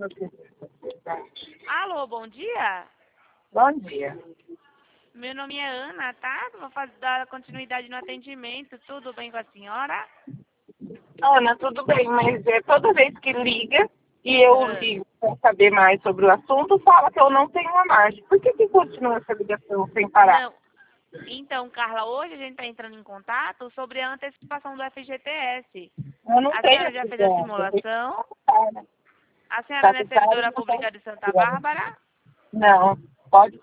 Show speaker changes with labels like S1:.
S1: Alô, bom dia.
S2: Bom dia.
S1: Meu nome é Ana, tá? Vou dar continuidade no atendimento. Tudo bem com a senhora?
S2: Ana, tudo bem, mas toda vez que liga e eu ligo para saber mais sobre o assunto, fala que eu não tenho uma margem. Por que continua essa ligação sem parar?
S1: Não. Então, Carla, hoje a gente está entrando em contato sobre a antecipação do FGTS.
S2: Eu não
S1: A
S2: tenho
S1: senhora já
S2: essa
S1: fez a
S2: ideia.
S1: simulação? A senhora não é
S2: Capital
S1: servidora
S2: não
S1: pública
S2: pode
S1: de Santa
S2: ser.
S1: Bárbara?
S2: Não, pode